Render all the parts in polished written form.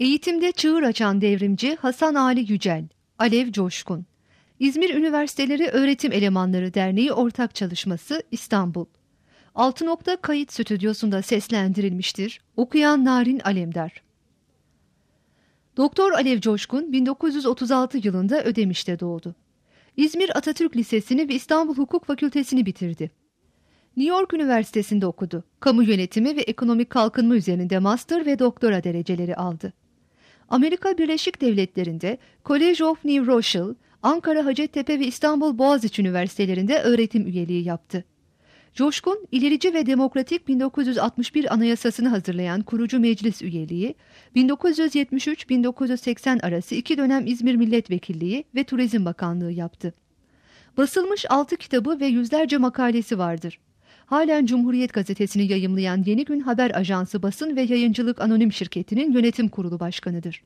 Eğitimde çığır açan devrimci Hasan Ali Yücel, Alev Coşkun. İzmir Üniversiteleri Öğretim Elemanları Derneği ortak çalışması İstanbul. Altı Nokta Kayıt Stüdyosu'nda seslendirilmiştir. Okuyan Narin Alemdar. Doktor Alev Coşkun 1936 yılında Ödemiş'te doğdu. İzmir Atatürk Lisesi'ni ve İstanbul Hukuk Fakültesini bitirdi. New York Üniversitesi'nde okudu. Kamu yönetimi ve ekonomik kalkınma üzerinde master ve doktora dereceleri aldı. Amerika Birleşik Devletleri'nde College of New Rochelle, Ankara Hacettepe ve İstanbul Boğaziçi Üniversitelerinde öğretim üyeliği yaptı. Coşkun, ilerici ve demokratik 1961 Anayasasını hazırlayan kurucu meclis üyeliği, 1973-1980 arası 2 dönem İzmir Milletvekilliği ve Turizm Bakanlığı yaptı. Basılmış 6 kitabı ve yüzlerce makalesi vardır. Halen Cumhuriyet Gazetesi'ni yayımlayan Yeni Gün Haber Ajansı Basın ve Yayıncılık Anonim Şirketi'nin yönetim kurulu başkanıdır.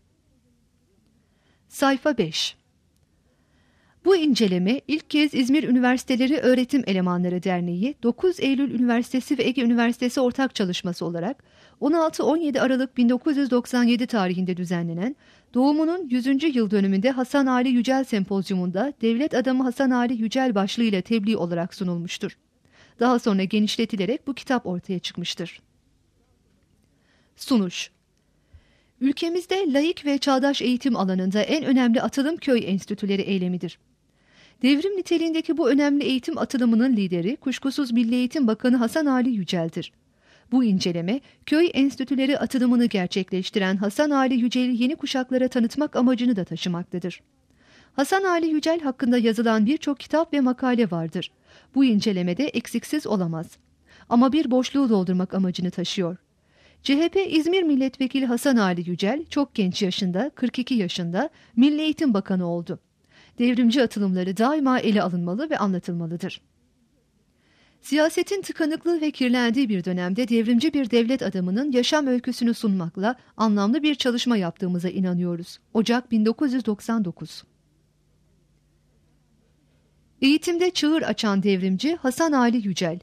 Sayfa 5. Bu inceleme ilk kez İzmir Üniversiteleri Öğretim Elemanları Derneği, 9 Eylül Üniversitesi ve Ege Üniversitesi ortak çalışması olarak 16-17 Aralık 1997 tarihinde düzenlenen doğumunun 100. yıl dönümünde Hasan Ali Yücel Sempozyumunda Devlet Adamı Hasan Ali Yücel başlığıyla tebliğ olarak sunulmuştur. Daha sonra genişletilerek bu kitap ortaya çıkmıştır. Sunuş. Ülkemizde laik ve çağdaş eğitim alanında en önemli atılım köy enstitüleri eylemidir. Devrim niteliğindeki bu önemli eğitim atılımının lideri kuşkusuz Milli Eğitim Bakanı Hasan Ali Yücel'dir. Bu inceleme, köy enstitüleri atılımını gerçekleştiren Hasan Ali Yücel'i yeni kuşaklara tanıtmak amacını da taşımaktadır. Hasan Ali Yücel hakkında yazılan birçok kitap ve makale vardır. Bu incelemede eksiksiz olamaz. Ama bir boşluğu doldurmak amacını taşıyor. CHP İzmir Milletvekili Hasan Ali Yücel çok genç yaşında, 42 yaşında Milli Eğitim Bakanı oldu. Devrimci atılımları daima ele alınmalı ve anlatılmalıdır. Siyasetin tıkanıklığı ve kirlendiği bir dönemde devrimci bir devlet adamının yaşam öyküsünü sunmakla anlamlı bir çalışma yaptığımıza inanıyoruz. Ocak 1999. Eğitimde çığır açan devrimci Hasan Ali Yücel.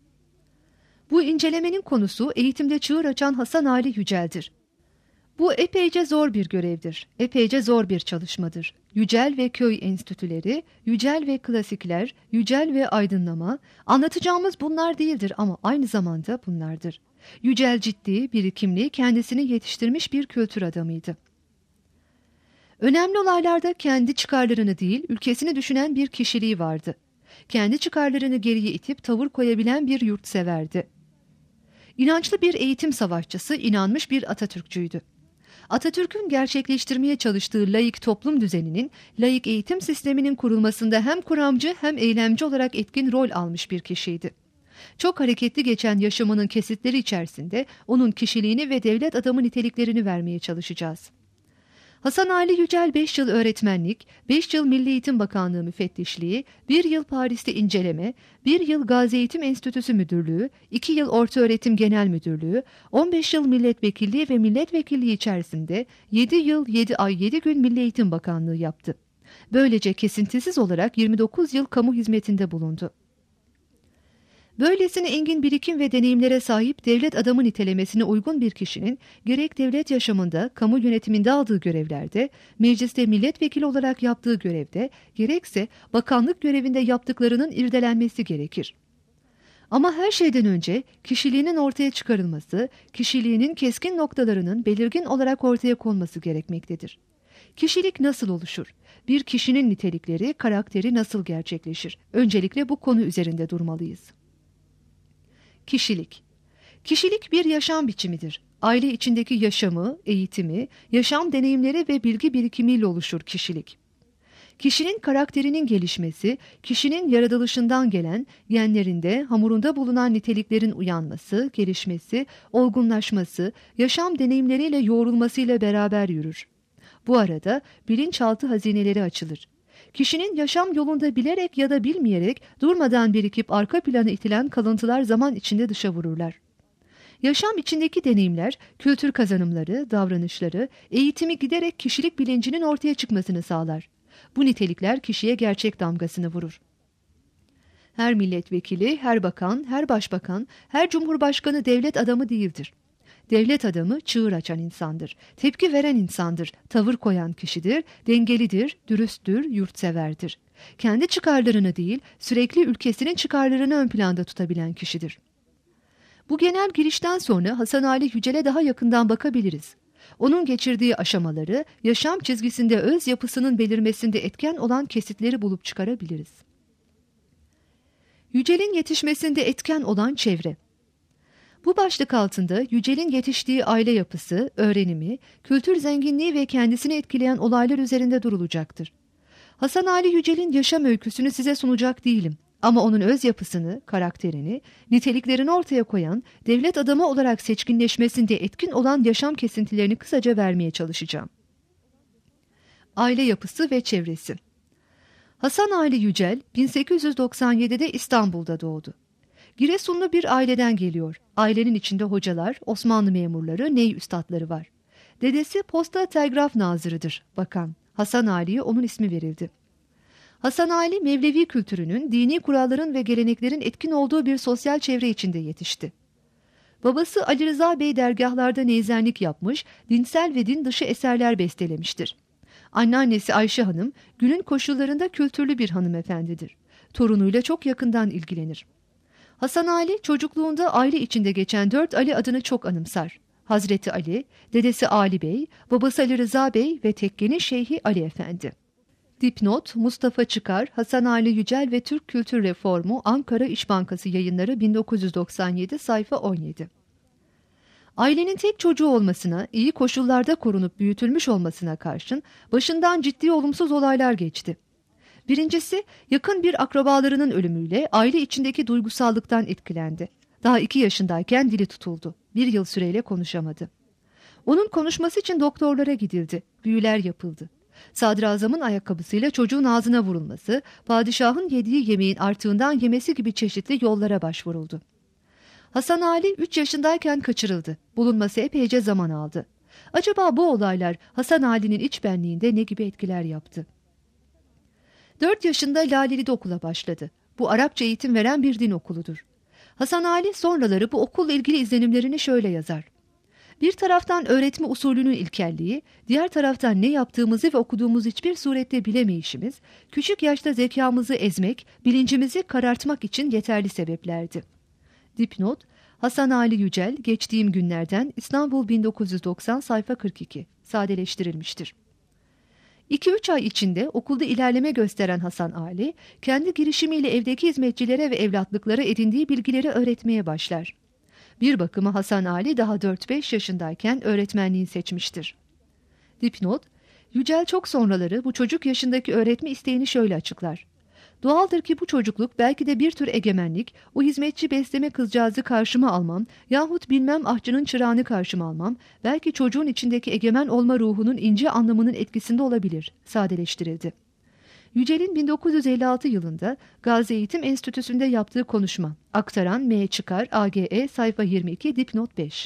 Bu incelemenin konusu eğitimde çığır açan Hasan Ali Yücel'dir. Bu epeyce zor bir görevdir, epeyce zor bir çalışmadır. Yücel ve köy enstitüleri, Yücel ve klasikler, Yücel ve aydınlama, anlatacağımız bunlar değildir ama aynı zamanda bunlardır. Yücel ciddi, birikimli, kendisini yetiştirmiş bir kültür adamıydı. Önemli olaylarda kendi çıkarlarını değil, ülkesini düşünen bir kişiliği vardı. Kendi çıkarlarını geriye itip tavır koyabilen bir yurtseverdi. İnançlı bir eğitim savaşçısı, inanmış bir Atatürkçüydü. Atatürk'ün gerçekleştirmeye çalıştığı laik toplum düzeninin, laik eğitim sisteminin kurulmasında hem kuramcı hem eylemci olarak etkin rol almış bir kişiydi. Çok hareketli geçen yaşamının kesitleri içerisinde onun kişiliğini ve devlet adamı niteliklerini vermeye çalışacağız. Hasan Ali Yücel 5 yıl öğretmenlik, 5 yıl Milli Eğitim Bakanlığı müfettişliği, 1 yıl Paris'te inceleme, 1 yıl Gazi Eğitim Enstitüsü Müdürlüğü, 2 yıl Ortaöğretim Genel Müdürlüğü, 15 yıl milletvekilliği ve milletvekilliği içerisinde 7 yıl 7 ay 7 gün Milli Eğitim Bakanlığı yaptı. Böylece kesintisiz olarak 29 yıl kamu hizmetinde bulundu. Böylesine engin birikim ve deneyimlere sahip devlet adamı nitelemesine uygun bir kişinin gerek devlet yaşamında, kamu yönetiminde aldığı görevlerde, mecliste milletvekili olarak yaptığı görevde, gerekse bakanlık görevinde yaptıklarının irdelenmesi gerekir. Ama her şeyden önce kişiliğinin ortaya çıkarılması, kişiliğinin keskin noktalarının belirgin olarak ortaya konması gerekmektedir. Kişilik nasıl oluşur? Bir kişinin nitelikleri, karakteri nasıl gerçekleşir? Öncelikle bu konu üzerinde durmalıyız. Kişilik. Kişilik bir yaşam biçimidir. Aile içindeki yaşamı, eğitimi, yaşam deneyimleri ve bilgi birikimiyle oluşur kişilik. Kişinin karakterinin gelişmesi, kişinin yaratılışından gelen, genlerinde, hamurunda bulunan niteliklerin uyanması, gelişmesi, olgunlaşması, yaşam deneyimleriyle yoğrulmasıyla beraber yürür. Bu arada bilinçaltı hazineleri açılır. Kişinin yaşam yolunda bilerek ya da bilmeyerek durmadan birikip arka plana itilen kalıntılar zaman içinde dışa vururlar. Yaşam içindeki deneyimler, kültür kazanımları, davranışları, eğitimi giderek kişilik bilincinin ortaya çıkmasını sağlar. Bu nitelikler kişiye gerçek damgasını vurur. Her milletvekili, her bakan, her başbakan, her cumhurbaşkanı devlet adamı değildir. devlet adamı çığır açan insandır. Tepki veren insandır. Tavır koyan kişidir. Dengelidir, dürüsttür, yurtseverdir. Kendi çıkarlarını değil, sürekli ülkesinin çıkarlarını ön planda tutabilen kişidir. Bu genel girişten sonra Hasan Ali Yücel'e daha yakından bakabiliriz. Onun geçirdiği aşamaları, yaşam çizgisinde öz yapısının belirmesinde etken olan kesitleri bulup çıkarabiliriz. Yücel'in yetişmesinde etken olan çevre. Bu başlık altında Yücel'in yetiştiği aile yapısı, öğrenimi, kültür zenginliği ve kendisini etkileyen olaylar üzerinde durulacaktır. Hasan Ali Yücel'in yaşam öyküsünü size sunacak değilim. Ama onun öz yapısını, karakterini, niteliklerini ortaya koyan, devlet adamı olarak seçkinleşmesinde etkin olan yaşam kesintilerini kısaca vermeye çalışacağım. Aile yapısı ve çevresi. Hasan Ali Yücel 1897'de İstanbul'da doğdu. Giresunlu bir aileden geliyor. Ailenin içinde hocalar, Osmanlı memurları, ney üstadları var. Dedesi posta telgraf nazırıdır, bakan. Hasan Ali'ye onun ismi verildi. Hasan Ali, Mevlevi kültürünün, dini kuralların ve geleneklerin etkin olduğu bir sosyal çevre içinde yetişti. Babası Ali Rıza Bey dergahlarda neyzenlik yapmış, dinsel ve din dışı eserler bestelemiştir. Anneannesi Ayşe Hanım, günün koşullarında kültürlü bir hanımefendidir. Torunuyla çok yakından ilgilenir. Hasan Ali, çocukluğunda aile içinde geçen 4 Ali adını çok anımsar. Hazreti Ali, dedesi Ali Bey, babası Ali Rıza Bey ve tekkenin Şeyhi Ali Efendi. Dipnot, Mustafa Çıkar, Hasan Ali Yücel ve Türk Kültür Reformu, Ankara İş Bankası Yayınları 1997, sayfa 17. Ailenin tek çocuğu olmasına, iyi koşullarda korunup büyütülmüş olmasına karşın başından ciddi olumsuz olaylar geçti. Birincisi, yakın bir akrabalarının ölümüyle aile içindeki duygusallıktan etkilendi. Daha 2 yaşındayken dili tutuldu. 1 yıl süreyle konuşamadı. Onun konuşması için doktorlara gidildi. Büyüler yapıldı. Sadrazamın ayakkabısıyla çocuğun ağzına vurulması, padişahın yediği yemeğin artığından yemesi gibi çeşitli yollara başvuruldu. Hasan Ali 3 yaşındayken kaçırıldı. Bulunması epeyce zaman aldı. Acaba bu olaylar Hasan Ali'nin iç benliğinde ne gibi etkiler yaptı? 4 yaşında Laleli'de okula başladı. Bu Arapça eğitim veren bir din okuludur. Hasan Ali sonraları bu okulla ilgili izlenimlerini şöyle yazar. Bir taraftan öğretme usulünün ilkelliği, diğer taraftan ne yaptığımızı ve okuduğumuz hiçbir surette bilemeyişimiz, küçük yaşta zekamızı ezmek, bilincimizi karartmak için yeterli sebeplerdi. Dipnot, Hasan Ali Yücel, Geçtiğim Günlerden, İstanbul 1990, sayfa 42, sadeleştirilmiştir. 2-3 ay içinde okulda ilerleme gösteren Hasan Ali, kendi girişimiyle evdeki hizmetçilere ve evlatlıklara edindiği bilgileri öğretmeye başlar. Bir bakıma Hasan Ali daha 4-5 yaşındayken öğretmenliği seçmiştir. Dipnot, Yücel çok sonraları bu çocuk yaşındaki öğretme isteğini şöyle açıklar. Doğaldır ki bu çocukluk belki de bir tür egemenlik, o hizmetçi besleme kızcağızı karşıma almam yahut bilmem ahçının çırağını karşıma almam, belki çocuğun içindeki egemen olma ruhunun ince anlamının etkisinde olabilir, sadeleştirildi. Yücel'in 1956 yılında Gazi Eğitim Enstitüsü'nde yaptığı konuşma, aktaran M. Çıkar, AGE, sayfa 22, dipnot 5.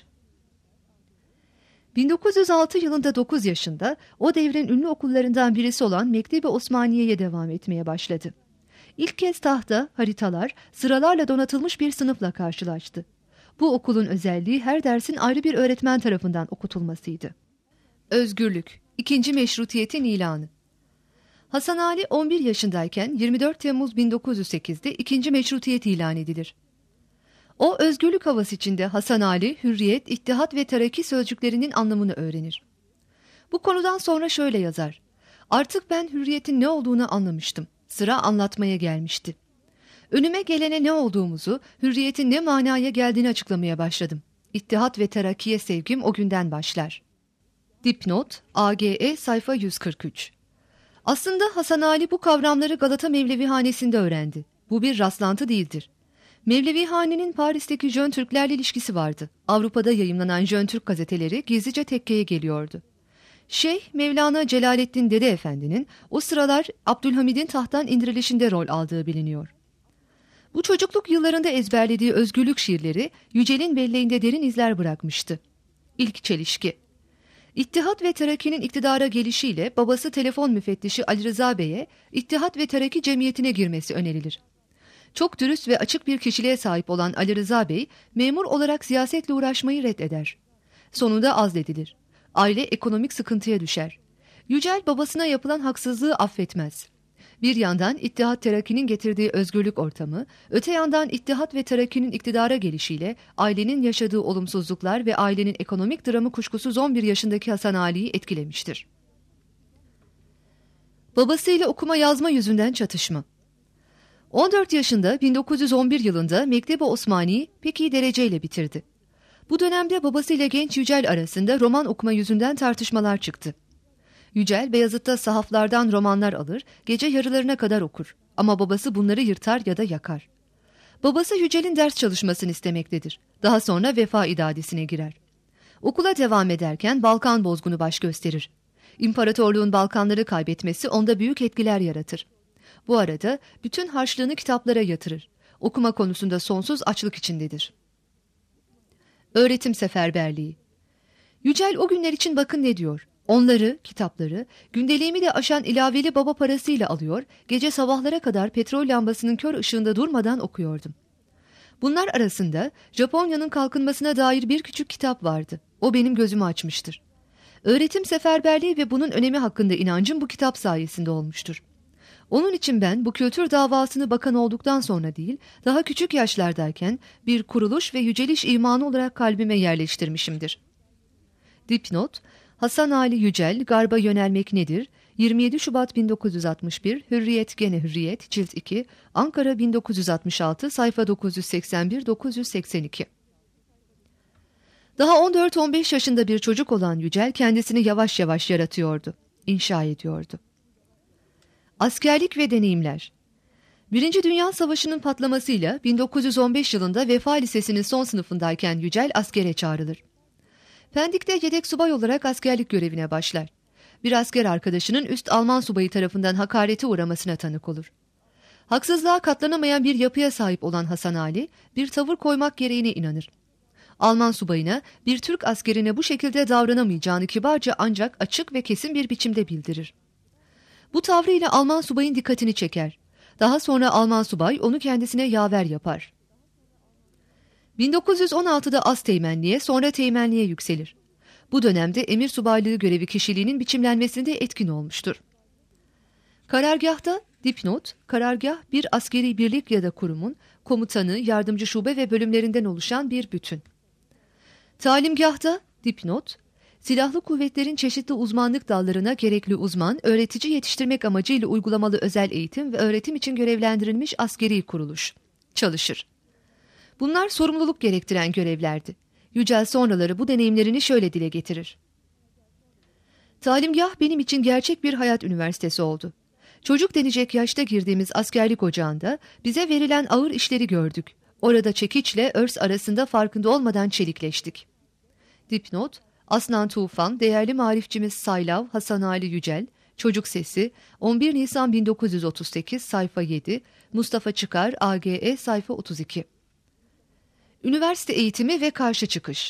1906 yılında 9 yaşında o devrin ünlü okullarından birisi olan Mektebi Osmaniye'ye devam etmeye başladı. İlk kez tahta, haritalar, sıralarla donatılmış bir sınıfla karşılaştı. Bu okulun özelliği her dersin ayrı bir öğretmen tarafından okutulmasıydı. Özgürlük, İkinci Meşrutiyetin ilanı. Hasan Ali 11 yaşındayken 24 Temmuz 1908'de ikinci meşrutiyet ilan edilir. O özgürlük havası içinde Hasan Ali, hürriyet, ittihat ve terakki sözcüklerinin anlamını öğrenir. Bu konudan sonra şöyle yazar. Artık ben hürriyetin ne olduğunu anlamıştım. Sıra anlatmaya gelmişti. Önüme gelene ne olduğumuzu, hürriyetin ne manaya geldiğini açıklamaya başladım. İttihat ve terakkiye sevgim o günden başlar. Dipnot, AGE, sayfa 143. Aslında Hasan Ali bu kavramları Galata Mevlevihanesi'nde öğrendi. Bu bir rastlantı değildir. Mevlevihanenin Paris'teki Jön Türklerle ilişkisi vardı. Avrupa'da yayımlanan Jön Türk gazeteleri gizlice tekkeye geliyordu. Şeyh Mevlana Celaleddin Dede Efendi'nin o sıralar Abdülhamid'in tahttan indirilişinde rol aldığı biliniyor. Bu çocukluk yıllarında ezberlediği özgürlük şiirleri Yücel'in belleğinde derin izler bırakmıştı. İlk çelişki. İttihat ve Terakki'nin iktidara gelişiyle babası telefon müfettişi Ali Rıza Bey'e İttihat ve Terakki Cemiyeti'ne girmesi önerilir. Çok dürüst ve açık bir kişiliğe sahip olan Ali Rıza Bey, memur olarak siyasetle uğraşmayı reddeder. Sonunda azledilir. Aile ekonomik sıkıntıya düşer. Yücel babasına yapılan haksızlığı affetmez. Bir yandan İttihat Terakki'nin getirdiği özgürlük ortamı, öte yandan İttihat ve Terakki'nin iktidara gelişiyle ailenin yaşadığı olumsuzluklar ve ailenin ekonomik dramı kuşkusuz 11 yaşındaki Hasan Ali'yi etkilemiştir. Babasıyla okuma yazma yüzünden çatışma. 14 yaşında 1911 yılında Mektebi Osmani'yi pek iyi dereceyle bitirdi. Bu dönemde babasıyla genç Yücel arasında roman okuma yüzünden tartışmalar çıktı. Yücel Beyazıt'ta sahaflardan romanlar alır, gece yarılarına kadar okur. Ama babası bunları yırtar ya da yakar. Babası Yücel'in ders çalışmasını istemektedir. Daha sonra vefa idadesine girer. Okula devam ederken Balkan bozgunu baş gösterir. İmparatorluğun Balkanları kaybetmesi onda büyük etkiler yaratır. Bu arada bütün harçlığını kitaplara yatırır. Okuma konusunda sonsuz açlık içindedir. Öğretim seferberliği. Yücel o günler için bakın ne diyor. Onları, kitapları, gündeliğimi de aşan ilaveli baba parasıyla alıyor, gece sabahlara kadar petrol lambasının kör ışığında durmadan okuyordum. Bunlar arasında Japonya'nın kalkınmasına dair bir küçük kitap vardı. O benim gözümü açmıştır. Öğretim seferberliği ve bunun önemi hakkında inancım bu kitap sayesinde olmuştur. Onun için ben bu kültür davasını bakan olduktan sonra değil, daha küçük yaşlardayken bir kuruluş ve yüceliş imanı olarak kalbime yerleştirmişimdir. Dipnot: Hasan Ali Yücel, Garba Yönelmek Nedir? 27 Şubat 1961, Hürriyet Gene Hürriyet, Cilt 2, Ankara 1966, sayfa 981-982. Daha 14-15 yaşında bir çocuk olan Yücel kendisini yavaş yavaş yaratıyordu, inşa ediyordu. Askerlik ve deneyimler. Birinci Dünya Savaşı'nın patlamasıyla 1915 yılında Vefa Lisesi'nin son sınıfındayken Yücel askere çağrılır. Pendik'te yedek subay olarak askerlik görevine başlar. Bir asker arkadaşının üst Alman subayı tarafından hakarete uğramasına tanık olur. Haksızlığa katlanamayan bir yapıya sahip olan Hasan Ali, bir tavır koymak gereğine inanır. Alman subayına bir Türk askerine bu şekilde davranamayacağını kibarca ancak açık ve kesin bir biçimde bildirir. Bu tavrıyla Alman subayın dikkatini çeker. Daha sonra Alman subay onu kendisine yaver yapar. 1916'da asteğmenliğe, sonra teğmenliğe yükselir. Bu dönemde emir subaylığı görevi kişiliğinin biçimlenmesinde etkin olmuştur. Karargâhta, dipnot, karargâh bir askeri birlik ya da kurumun komutanı, yardımcı şube ve bölümlerinden oluşan bir bütün. Talimgâhta, dipnot, silahlı kuvvetlerin çeşitli uzmanlık dallarına gerekli uzman, öğretici yetiştirmek amacıyla uygulamalı özel eğitim ve öğretim için görevlendirilmiş askeri kuruluş. Çalışır. Bunlar sorumluluk gerektiren görevlerdi. Yücel sonraları bu deneyimlerini şöyle dile getirir. Talimgâh benim için gerçek bir hayat üniversitesi oldu. Çocuk denecek yaşta girdiğimiz askerlik ocağında bize verilen ağır işleri gördük. Orada çekiçle örs arasında farkında olmadan çelikleştik. Dipnot: Asnan Tufan, değerli marifçimiz Saylav Hasan Ali Yücel, Çocuk Sesi, 11 Nisan 1938, sayfa 7, Mustafa Çıkar, AGE, sayfa 32. Üniversite eğitimi ve karşı çıkış.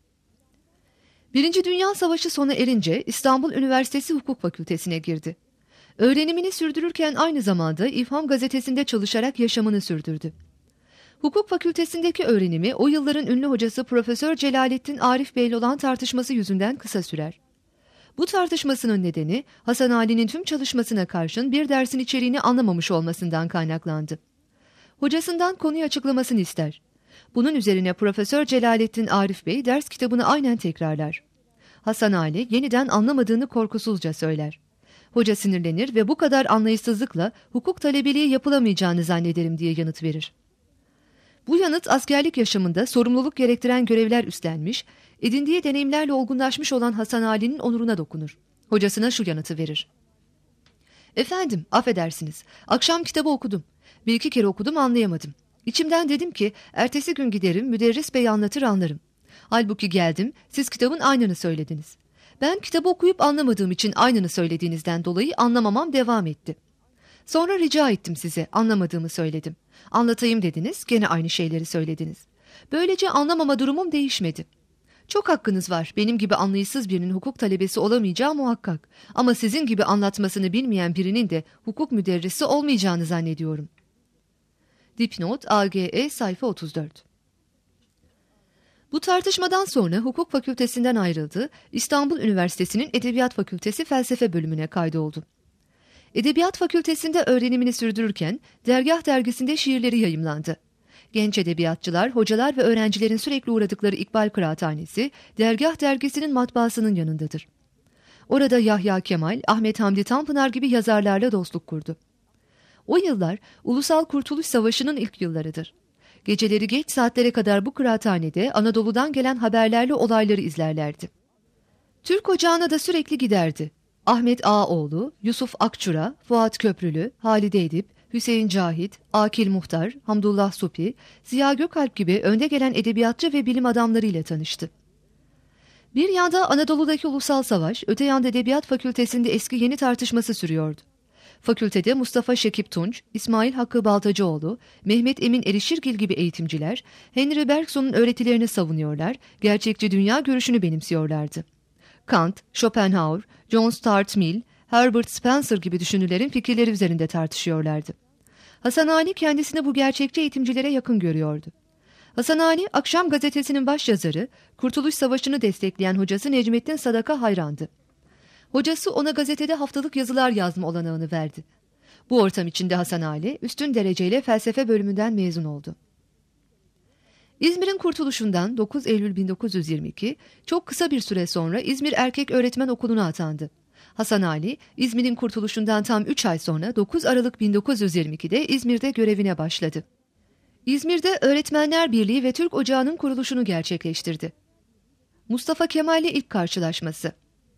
Birinci Dünya Savaşı sona erince İstanbul Üniversitesi Hukuk Fakültesine girdi. Öğrenimini sürdürürken aynı zamanda İlham Gazetesi'nde çalışarak yaşamını sürdürdü. Hukuk Fakültesindeki öğrenimi o yılların ünlü hocası Profesör Celalettin Arif Bey'le olan tartışması yüzünden kısa sürer. Bu tartışmasının nedeni Hasan Ali'nin tüm çalışmasına karşın bir dersin içeriğini anlamamış olmasından kaynaklandı. Hocasından konuyu açıklamasını ister. Bunun üzerine Profesör Celalettin Arif Bey ders kitabını aynen tekrarlar. Hasan Ali yeniden anlamadığını korkusuzca söyler. Hoca sinirlenir ve bu kadar anlayışsızlıkla hukuk talebeliği yapılamayacağını zannederim diye yanıt verir. Bu yanıt askerlik yaşamında sorumluluk gerektiren görevler üstlenmiş, edindiği deneyimlerle olgunlaşmış olan Hasan Ali'nin onuruna dokunur. Hocasına şu yanıtı verir. Efendim, affedersiniz, akşam kitabı okudum. Bir iki kere okudum, anlayamadım. İçimden dedim ki ertesi gün giderim, müderris bey anlatır anlarım. Halbuki geldim, siz kitabın aynını söylediniz. Ben kitabı okuyup anlamadığım için aynını söylediğinizden dolayı anlamamam devam etti. Sonra rica ettim size, anlamadığımı söyledim. Anlatayım dediniz, gene aynı şeyleri söylediniz. Böylece anlamama durumum değişmedi. Çok hakkınız var, benim gibi anlayışsız birinin hukuk talebesi olamayacağı muhakkak. Ama sizin gibi anlatmasını bilmeyen birinin de hukuk müderrisi olmayacağını zannediyorum. Dipnot AGE sayfa 34. Bu tartışmadan sonra hukuk fakültesinden ayrıldı, İstanbul Üniversitesi'nin Edebiyat Fakültesi Felsefe bölümüne kaydoldu. Edebiyat Fakültesinde öğrenimini sürdürürken Dergâh dergisinde şiirleri yayımlandı. Genç edebiyatçılar, hocalar ve öğrencilerin sürekli uğradıkları İkbal Kıraathanesi, Dergâh dergisinin matbaasının yanındadır. Orada Yahya Kemal, Ahmet Hamdi Tanpınar gibi yazarlarla dostluk kurdu. O yıllar Ulusal Kurtuluş Savaşı'nın ilk yıllarıdır. Geceleri geç saatlere kadar bu kıraathanede Anadolu'dan gelen haberlerle olayları izlerlerdi. Türk Ocağı'na da sürekli giderdi. Ahmet Ağaoğlu, Yusuf Akçura, Fuat Köprülü, Halide Edip, Hüseyin Cahit, Akil Muhtar, Hamdullah Supi, Ziya Gökalp gibi önde gelen edebiyatçı ve bilim adamlarıyla tanıştı. Bir yanda Anadolu'daki ulusal savaş, öte yanda Edebiyat Fakültesi'nde eski yeni tartışması sürüyordu. Fakültede Mustafa Şekip Tunç, İsmail Hakkı Baltacıoğlu, Mehmet Emin Erişirgil gibi eğitimciler, Henry Bergson'un öğretilerini savunuyorlar, gerçekçi dünya görüşünü benimsiyorlardı. Kant, Schopenhauer, John Stuart Mill, Herbert Spencer gibi düşünürlerin fikirleri üzerinde tartışıyorlardı. Hasan Ali kendisini bu gerçekçi eğitimcilere yakın görüyordu. Hasan Ali, Akşam Gazetesi'nin başyazarı, Kurtuluş Savaşı'nı destekleyen hocası Necmettin Sadak'a hayrandı. Hocası ona gazetede haftalık yazılar yazma olanağını verdi. Bu ortam içinde Hasan Ali, üstün dereceyle felsefe bölümünden mezun oldu. İzmir'in kurtuluşundan 9 Eylül 1922, çok kısa bir süre sonra İzmir Erkek Öğretmen Okulu'na atandı. Hasan Ali, İzmir'in kurtuluşundan tam 3 ay sonra 9 Aralık 1922'de İzmir'de görevine başladı. İzmir'de Öğretmenler Birliği ve Türk Ocağı'nın kuruluşunu gerçekleştirdi. Mustafa Kemal'le ilk karşılaşması.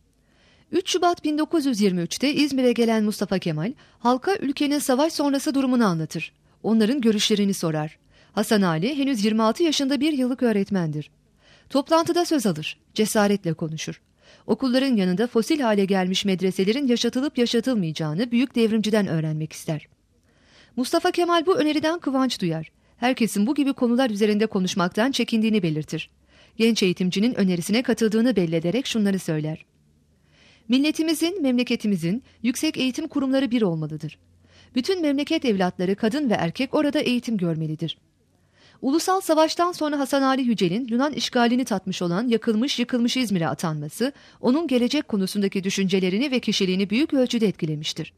3 Şubat 1923'te İzmir'e gelen Mustafa Kemal, halka ülkenin savaş sonrası durumunu anlatır. Onların görüşlerini sorar. Hasan Ali henüz 26 yaşında bir yıllık öğretmendir. Toplantıda söz alır, cesaretle konuşur. Okulların yanında fosil hale gelmiş medreselerin yaşatılıp yaşatılmayacağını büyük devrimciden öğrenmek ister. Mustafa Kemal bu öneriden kıvanç duyar. Herkesin bu gibi konular üzerinde konuşmaktan çekindiğini belirtir. Genç eğitimcinin önerisine katıldığını belli ederek şunları söyler. Milletimizin, memleketimizin yüksek eğitim kurumları bir olmalıdır. Bütün memleket evlatları kadın ve erkek orada eğitim görmelidir. Ulusal savaştan sonra Hasan Ali Yücel'in Yunan işgalini tatmış olan yakılmış yıkılmış İzmir'e atanması, onun gelecek konusundaki düşüncelerini ve kişiliğini büyük ölçüde etkilemiştir.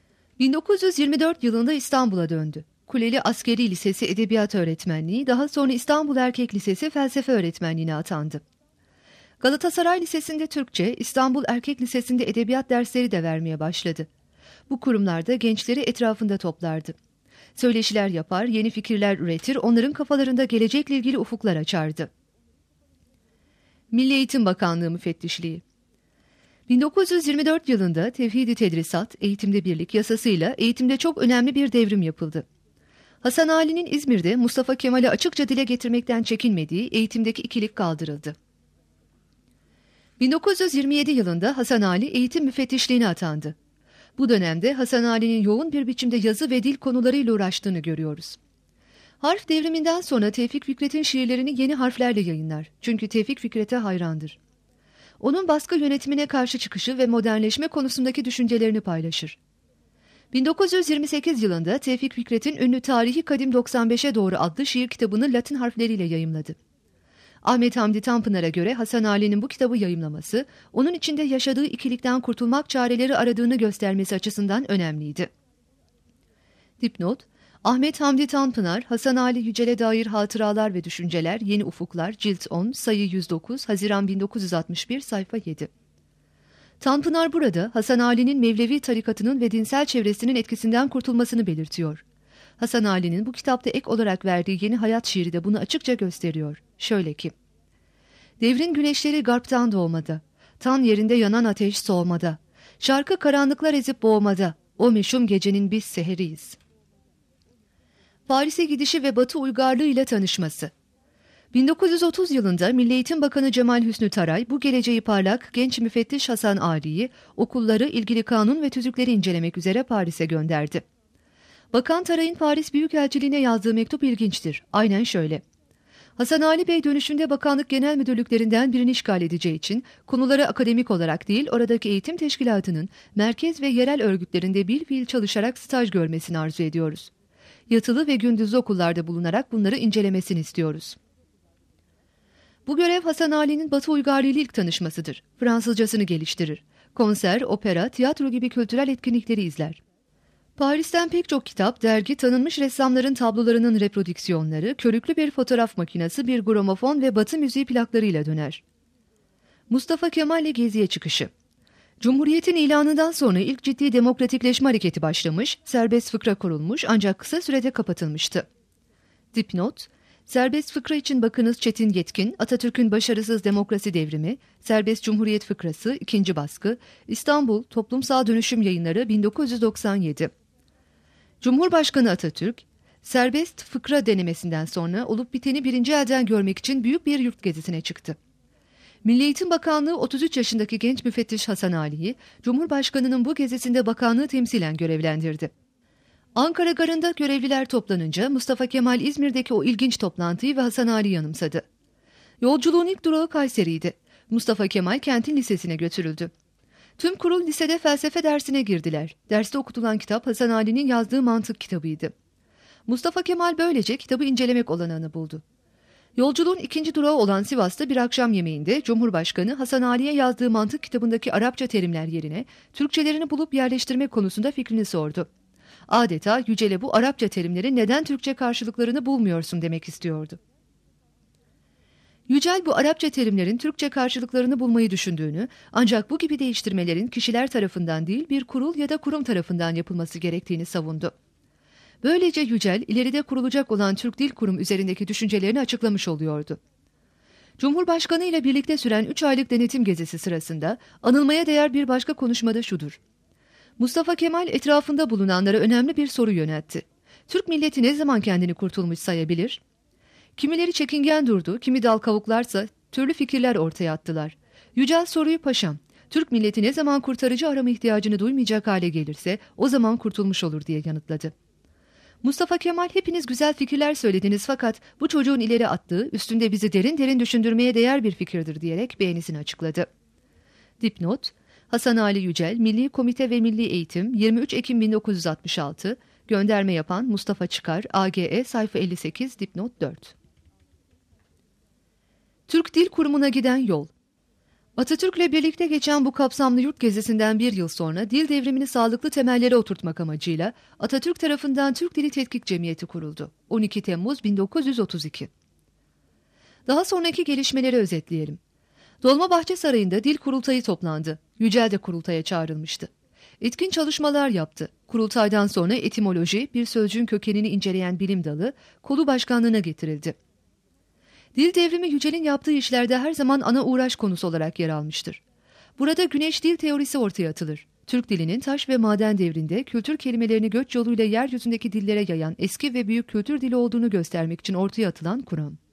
1924 yılında İstanbul'a döndü. Kuleli Askeri Lisesi Edebiyat Öğretmenliği, daha sonra İstanbul Erkek Lisesi Felsefe Öğretmenliğine atandı. Galatasaray Lisesi'nde Türkçe, İstanbul Erkek Lisesi'nde edebiyat dersleri de vermeye başladı. Bu kurumlarda gençleri etrafında toplardı. Söyleşiler yapar, yeni fikirler üretir, onların kafalarında gelecekle ilgili ufuklar açardı. Milli Eğitim Bakanlığı Müfettişliği 1924 yılında Tevhid-i Tedrisat, Eğitimde Birlik yasasıyla eğitimde çok önemli bir devrim yapıldı. Hasan Ali'nin İzmir'de Mustafa Kemal'i açıkça dile getirmekten çekinmediği eğitimdeki ikilik kaldırıldı. 1927 yılında Hasan Ali eğitim müfettişliğine atandı. Bu dönemde Hasan Ali'nin yoğun bir biçimde yazı ve dil konularıyla uğraştığını görüyoruz. Harf devriminden sonra Tevfik Fikret'in şiirlerini yeni harflerle yayınlar. Çünkü Tevfik Fikret'e hayrandır. Onun baskı yönetimine karşı çıkışı ve modernleşme konusundaki düşüncelerini paylaşır. 1928 yılında Tevfik Fikret'in ünlü Tarihi Kadim 95'e Doğru adlı şiir kitabını Latin harfleriyle yayımladı. Ahmet Hamdi Tanpınar'a göre Hasan Ali'nin bu kitabı yayımlaması, onun içinde yaşadığı ikilikten kurtulmak çareleri aradığını göstermesi açısından önemliydi. Dipnot: Ahmet Hamdi Tanpınar, Hasan Ali Yücel'e dair hatıralar ve düşünceler, Yeni Ufuklar, Cilt 10, sayı 109, Haziran 1961, sayfa 7. Tanpınar burada Hasan Ali'nin Mevlevi tarikatının ve dinsel çevresinin etkisinden kurtulmasını belirtiyor. Hasan Ali'nin bu kitapta ek olarak verdiği Yeni Hayat şiiri de bunu açıkça gösteriyor. Şöyle ki: Devrin güneşleri garptan doğmada, tan yerinde yanan ateş soğumada, şarkı karanlıklar ezip boğmada, o meşhum gecenin biz seheriyiz. Paris'e gidişi ve Batı uygarlığı ile tanışması. 1930 yılında Milli Eğitim Bakanı Cemal Hüsnü Taray, bu geleceği parlak genç müfettiş Hasan Ali'yi okulları, ilgili kanun ve tüzükleri incelemek üzere Paris'e gönderdi. Bakan Taray'ın Paris Büyükelçiliğine yazdığı mektup ilginçtir. Aynen şöyle: Hasan Ali Bey dönüşünde bakanlık genel müdürlüklerinden birini işgal edeceği için konuları akademik olarak değil, oradaki eğitim teşkilatının merkez ve yerel örgütlerinde bilfiil çalışarak staj görmesini arzu ediyoruz. Yatılı ve gündüzlü okullarda bulunarak bunları incelemesini istiyoruz. Bu görev Hasan Ali'nin Batı Uygarlığı ile ilk tanışmasıdır. Fransızcasını geliştirir. Konser, opera, tiyatro gibi kültürel etkinlikleri izler. Paris'ten pek çok kitap, dergi, tanınmış ressamların tablolarının reprodüksiyonları, körüklü bir fotoğraf makinesi, bir gramofon ve Batı müziği plaklarıyla döner. Mustafa Kemal'le geziye çıkışı. Cumhuriyetin ilanından sonra ilk ciddi demokratikleşme hareketi başlamış, serbest fıkra kurulmuş ancak kısa sürede kapatılmıştı. Dipnot: Serbest fıkra için bakınız Çetin Yetkin, Atatürk'ün Başarısız Demokrasi Devrimi, Serbest Cumhuriyet Fıkrası, 2. baskı, İstanbul, Toplumsal Dönüşüm Yayınları, 1997. Cumhurbaşkanı Atatürk, serbest fıkra denemesinden sonra olup biteni birinci elden görmek için büyük bir yurt gezisine çıktı. Milli Eğitim Bakanlığı 33 yaşındaki genç müfettiş Hasan Ali'yi, Cumhurbaşkanı'nın bu gezisinde bakanlığı temsilen görevlendirdi. Ankara Garı'nda görevliler toplanınca Mustafa Kemal İzmir'deki o ilginç toplantıyı ve Hasan Ali'yi yanımsadı. Yolculuğun ilk durağı Kayseri'ydi. Mustafa Kemal kentin lisesine götürüldü. Tüm kurul lisede felsefe dersine girdiler. Derste okutulan kitap Hasan Ali'nin yazdığı mantık kitabıydı. Mustafa Kemal böylece kitabı incelemek olanağını buldu. Yolculuğun ikinci durağı olan Sivas'ta bir akşam yemeğinde Cumhurbaşkanı Hasan Ali'ye yazdığı mantık kitabındaki Arapça terimler yerine Türkçelerini bulup yerleştirmek konusunda fikrini sordu. Adeta Yücel'e bu Arapça terimlerin neden Türkçe karşılıklarını bulmuyorsun demek istiyordu. Yücel bu Arapça terimlerin Türkçe karşılıklarını bulmayı düşündüğünü, ancak bu gibi değiştirmelerin kişiler tarafından değil bir kurul ya da kurum tarafından yapılması gerektiğini savundu. Böylece Yücel ileride kurulacak olan Türk Dil Kurum üzerindeki düşüncelerini açıklamış oluyordu. Cumhurbaşkanı ile birlikte süren 3 aylık denetim gezisi sırasında anılmaya değer bir başka konuşmada şudur: Mustafa Kemal etrafında bulunanlara önemli bir soru yöneltti. Türk milleti ne zaman kendini kurtulmuş sayabilir? Kimileri çekingen durdu, kimi dal kavuklarsa türlü fikirler ortaya attılar. Yücel soruyu paşam, Türk milleti ne zaman kurtarıcı arama ihtiyacını duymayacak hale gelirse o zaman kurtulmuş olur diye yanıtladı. Mustafa Kemal hepiniz güzel fikirler söylediniz fakat bu çocuğun ileri attığı üstünde bizi derin derin düşündürmeye değer bir fikirdir diyerek beğenisini açıkladı. Dipnot: Hasan Ali Yücel, Milli Komite ve Milli Eğitim, 23 Ekim 1966, gönderme yapan Mustafa Çıkar, AGE, sayfa 58, dipnot 4. Türk Dil Kurumu'na giden yol. Atatürk'le birlikte geçen bu kapsamlı yurt gezisinden bir yıl sonra dil devrimini sağlıklı temellere oturtmak amacıyla Atatürk tarafından Türk Dili Tetkik Cemiyeti kuruldu. 12 Temmuz 1932. Daha sonraki gelişmeleri özetleyelim. Dolmabahçe Sarayı'nda dil kurultayı toplandı. Yücel de kurultaya çağrılmıştı. Etkin çalışmalar yaptı. Kurultaydan sonra etimoloji, bir sözcüğün kökenini inceleyen bilim dalı, kolu başkanlığına getirildi. Dil devrimi Yücel'in yaptığı işlerde her zaman ana uğraş konusu olarak yer almıştır. Burada güneş dil teorisi ortaya atılır. Türk dilinin taş ve maden devrinde kültür kelimelerini göç yoluyla yeryüzündeki dillere yayan eski ve büyük kültür dili olduğunu göstermek için ortaya atılan kuram.